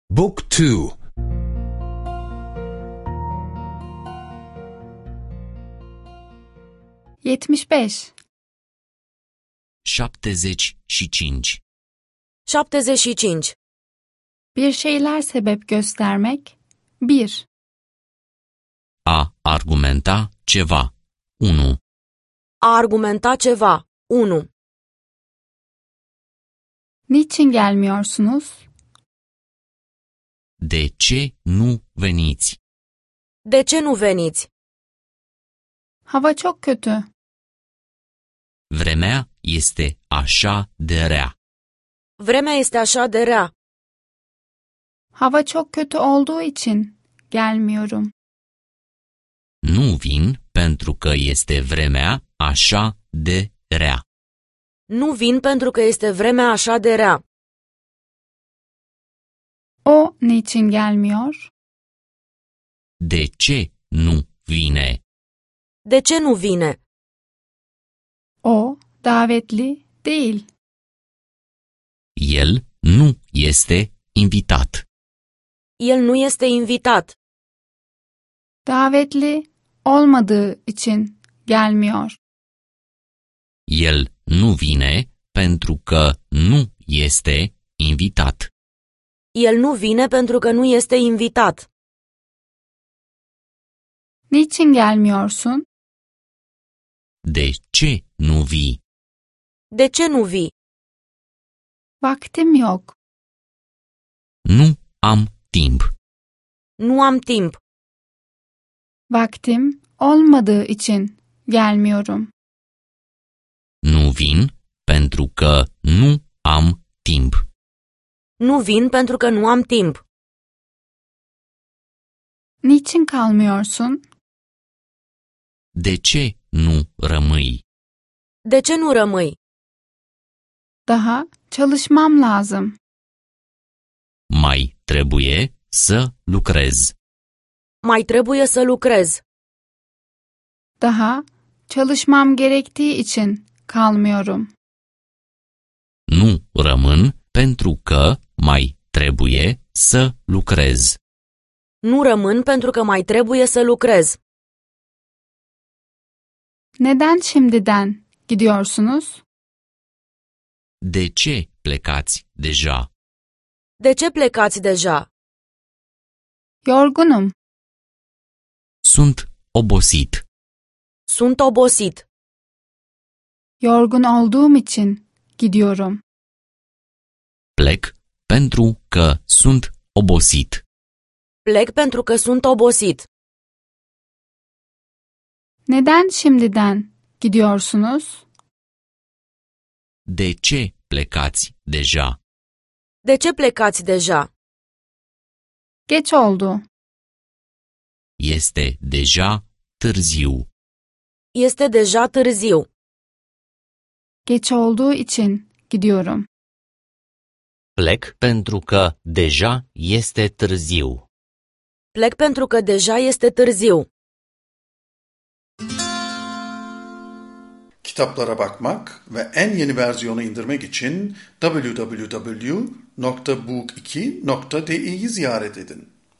Book 2. 75. 75. 75. Bir şeyler sebep göstermek. 1. A argumenta ceva. 1. A argumenta ceva. 1. Niçin gelmiyorsunuz? De ce nu veniți? De ce nu veniți? Hava çok kötü. Vremea este așa de rea. Vremea este așa de rea. Hava çok kötü olduğu için gelmiyorum. Nu vin pentru că este vremea așa de rea. Nu vin pentru că este vremea așa de rea. O niçin gelmiyor? De ce nu vine? De ce nu vine? O davetli değil. El nu este invitat. El nu este invitat. Davetli olmadığı için gelmiyor. El nu vine pentru că nu este invitat. El nu vine pentru că nu este invitat. Niçin gelmiyorsun? De ce nu vii? De ce nu vii? Vaktim yok. Nu am timp. Nu am timp. Vaktim olmadığı için gelmiyorum. Nu vin pentru că nu am timp. Nu vin pentru că nu am timp. Niçin kalmıyorsun? De ce nu rămâi? De ce nu rămâi? Daha çalışmam lazım. Mai trebuie să lucrez. Mai trebuie să lucrez. Daha çalışmam gerektiği için kalmıyorum. Nu rămân pentru că mai trebuie să lucrez. Nu rămân pentru că mai trebuie să lucrez. Neden şimdiden gidiyorsunuz? De ce plecați deja? De ce plecați deja? Yorgunum. Sunt obosit. Sunt obosit. Yorgun olduğum için gidiyorum. Plec pentru că sunt obosit. Plec pentru că sunt obosit. Neden şimdiden gidiyorsunuz? De ce plecați deja? De ce plecați deja? Geç oldu. Este deja târziu. Este deja târziu. Geç olduğu için gidiyorum. Plec pentru că deja este târziu. Plec pentru că deja este târziu. Kitaplara bakmak ve en yeni versiyonu indirmek için www.book2.de'yi ziyaret edin.